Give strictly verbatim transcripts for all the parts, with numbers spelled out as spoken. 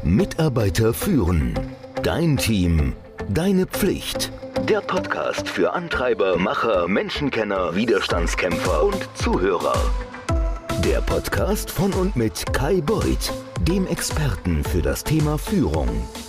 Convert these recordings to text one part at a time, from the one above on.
Mitarbeiter führen. Dein Team, deine Pflicht. Der Podcast für Antreiber, Macher, Menschenkenner, Widerstandskämpfer und Zuhörer. Der Podcast von und mit Kai Beuth, dem Experten für das Thema Führung.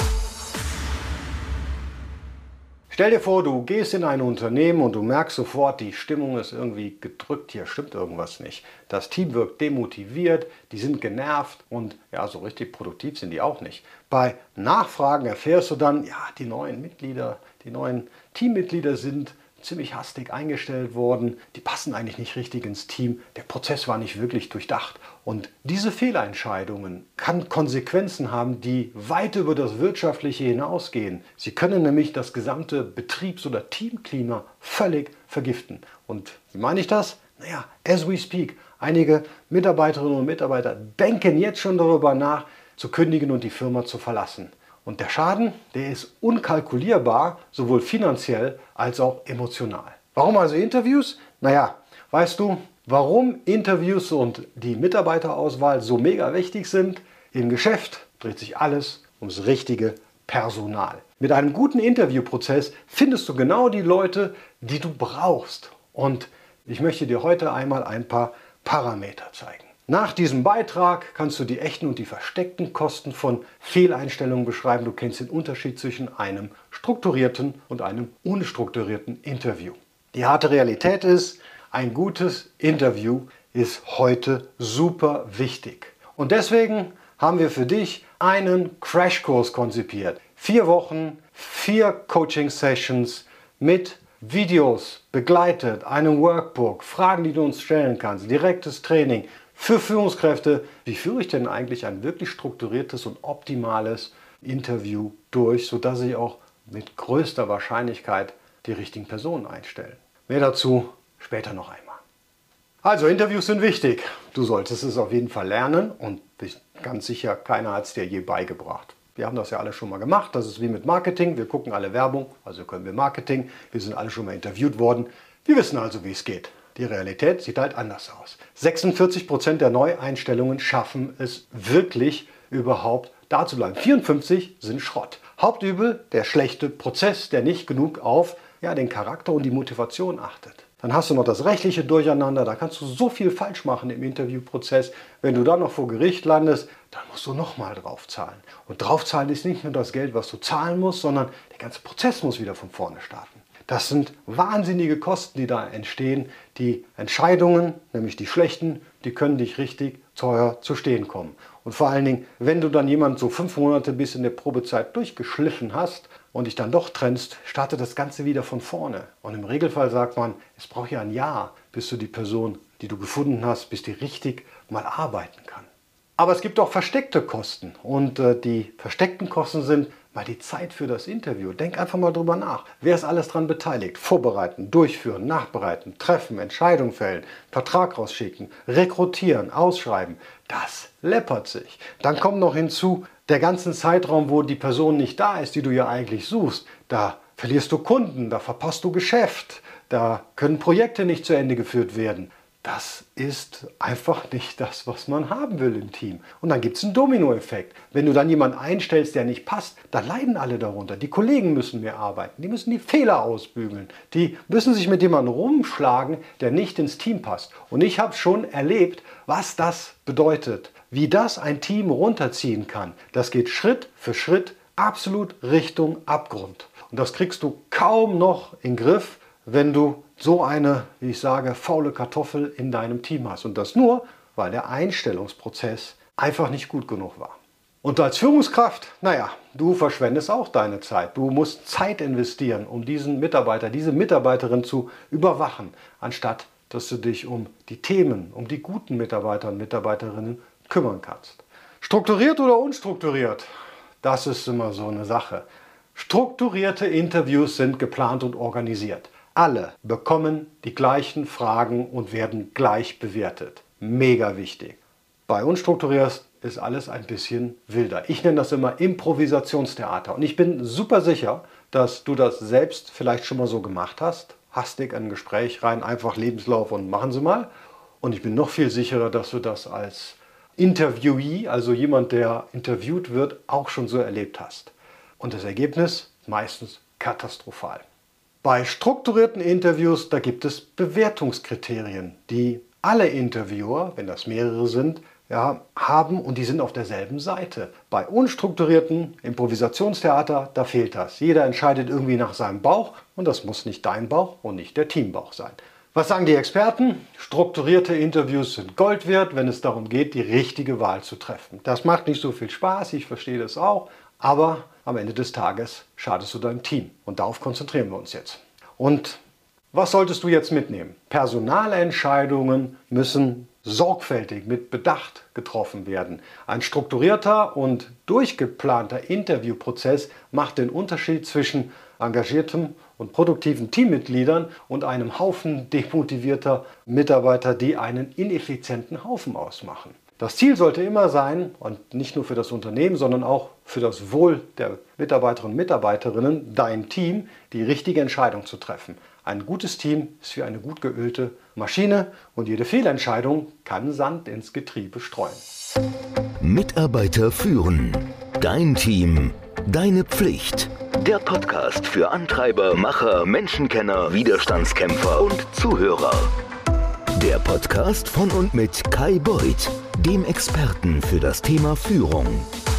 Stell dir vor, du gehst in ein Unternehmen und du merkst sofort, die Stimmung ist irgendwie gedrückt, hier stimmt irgendwas nicht. Das Team wirkt demotiviert, die sind genervt und ja, so richtig produktiv sind die auch nicht. Bei Nachfragen erfährst du dann, ja, die neuen Mitglieder, die neuen Teammitglieder sind ziemlich hastig eingestellt worden, die passen eigentlich nicht richtig ins Team, der Prozess war nicht wirklich durchdacht. Und diese Fehlentscheidungen kann Konsequenzen haben, die weit über das Wirtschaftliche hinausgehen. Sie können nämlich das gesamte Betriebs- oder Teamklima völlig vergiften. Und wie meine ich das? Naja, as we speak, einige Mitarbeiterinnen und Mitarbeiter denken jetzt schon darüber nach, zu kündigen und die Firma zu verlassen. Und der Schaden, der ist unkalkulierbar, sowohl finanziell als auch emotional. Warum also Interviews? Naja, weißt du, warum Interviews und die Mitarbeiterauswahl so mega wichtig sind? Im Geschäft dreht sich alles ums richtige Personal. Mit einem guten Interviewprozess findest du genau die Leute, die du brauchst. Und ich möchte dir heute einmal ein paar Parameter zeigen. Nach diesem Beitrag kannst du die echten und die versteckten Kosten von Fehleinstellungen beschreiben. Du kennst den Unterschied zwischen einem strukturierten und einem unstrukturierten Interview. Die harte Realität ist, ein gutes Interview ist heute super wichtig. Und deswegen haben wir für dich einen Crashkurs konzipiert. Vier Wochen, vier Coaching-Sessions mit Videos begleitet, einem Workbook, Fragen, die du uns stellen kannst, direktes Training für Führungskräfte. Wie führe ich denn eigentlich ein wirklich strukturiertes und optimales Interview durch, sodass ich auch mit größter Wahrscheinlichkeit die richtigen Personen einstellen? Mehr dazu später noch einmal. Also, Interviews sind wichtig. Du solltest es auf jeden Fall lernen und bist ganz sicher, keiner hat es dir je beigebracht. Wir haben das ja alle schon mal gemacht. Das ist wie mit Marketing. Wir gucken alle Werbung, also können wir Marketing. Wir sind alle schon mal interviewt worden. Wir wissen also, wie es geht. Die Realität sieht halt anders aus. sechsundvierzig Prozent der Neueinstellungen schaffen es wirklich überhaupt da zu bleiben. vierundfünfzig sind Schrott. Hauptübel, der schlechte Prozess, der nicht genug auf ja, den Charakter und die Motivation achtet. Dann hast du noch das rechtliche Durcheinander, da kannst du so viel falsch machen im Interviewprozess. Wenn du dann noch vor Gericht landest, dann musst du nochmal draufzahlen. Und draufzahlen ist nicht nur das Geld, was du zahlen musst, sondern der ganze Prozess muss wieder von vorne starten. Das sind wahnsinnige Kosten, die da entstehen. Die Entscheidungen, nämlich die schlechten, die können dich richtig teuer zu stehen kommen. Und vor allen Dingen, wenn du dann jemanden so fünf Monate bis in der Probezeit durchgeschliffen hast und dich dann doch trennst, startet das Ganze wieder von vorne. Und im Regelfall sagt man, es braucht ja ein Jahr, bis du die Person, die du gefunden hast, bis die richtig mal arbeiten kann. Aber es gibt auch versteckte Kosten. Und äh, die versteckten Kosten sind mal die Zeit für das Interview. Denk einfach mal drüber nach. Wer ist alles dran beteiligt? Vorbereiten, durchführen, nachbereiten, treffen, Entscheidung fällen, Vertrag rausschicken, rekrutieren, ausschreiben. Das läppert sich. Dann kommt noch hinzu, der ganze Zeitraum, wo die Person nicht da ist, die du ja eigentlich suchst. Da verlierst du Kunden, da verpasst du Geschäft, da können Projekte nicht zu Ende geführt werden. Das ist einfach nicht das, was man haben will im Team. Und dann gibt es einen Dominoeffekt. Wenn du dann jemanden einstellst, der nicht passt, dann leiden alle darunter. Die Kollegen müssen mehr arbeiten, die müssen die Fehler ausbügeln. Die müssen sich mit jemandem rumschlagen, der nicht ins Team passt. Und ich habe schon erlebt, was das bedeutet. Wie das ein Team runterziehen kann. Das geht Schritt für Schritt absolut Richtung Abgrund. Und das kriegst du kaum noch in den Griff, wenn du so eine, wie ich sage, faule Kartoffel in deinem Team hast. Und das nur, weil der Einstellungsprozess einfach nicht gut genug war. Und als Führungskraft, naja, du verschwendest auch deine Zeit. Du musst Zeit investieren, um diesen Mitarbeiter, diese Mitarbeiterin zu überwachen, anstatt dass du dich um die Themen, um die guten Mitarbeiter und Mitarbeiterinnen kümmern kannst. Strukturiert oder unstrukturiert? Das ist immer so eine Sache. Strukturierte Interviews sind geplant und organisiert. Alle bekommen die gleichen Fragen und werden gleich bewertet. Mega wichtig. Bei unstrukturiert ist alles ein bisschen wilder. Ich nenne das immer Improvisationstheater. Und ich bin super sicher, dass du das selbst vielleicht schon mal so gemacht hast. Hastig ein Gespräch rein, einfach Lebenslauf und machen Sie mal. Und ich bin noch viel sicherer, dass du das als Interviewee, also jemand, der interviewt wird, auch schon so erlebt hast. Und das Ergebnis meistens katastrophal. Bei strukturierten Interviews, da gibt es Bewertungskriterien, die alle Interviewer, wenn das mehrere sind, ja, haben und die sind auf derselben Seite. Bei unstrukturierten Improvisationstheater, da fehlt das. Jeder entscheidet irgendwie nach seinem Bauch und das muss nicht dein Bauch und nicht der Teambauch sein. Was sagen die Experten? Strukturierte Interviews sind Gold wert, wenn es darum geht, die richtige Wahl zu treffen. Das macht nicht so viel Spaß, ich verstehe das auch, aber am Ende des Tages schadest du deinem Team. Und darauf konzentrieren wir uns jetzt. Und was solltest du jetzt mitnehmen? Personalentscheidungen müssen sorgfältig mit Bedacht getroffen werden. Ein strukturierter und durchgeplanter Interviewprozess macht den Unterschied zwischen engagiertem und produktiven Teammitgliedern und einem Haufen demotivierter Mitarbeiter, die einen ineffizienten Haufen ausmachen. Das Ziel sollte immer sein, und nicht nur für das Unternehmen, sondern auch für das Wohl der Mitarbeiterinnen und Mitarbeiterinnen, dein Team, die richtige Entscheidung zu treffen. Ein gutes Team ist wie eine gut geölte Maschine und jede Fehlentscheidung kann Sand ins Getriebe streuen. Mitarbeiter führen. Dein Team. Deine Pflicht. Der Podcast für Antreiber, Macher, Menschenkenner, Widerstandskämpfer und Zuhörer. Der Podcast von und mit Kai Beuth, dem Experten für das Thema Führung.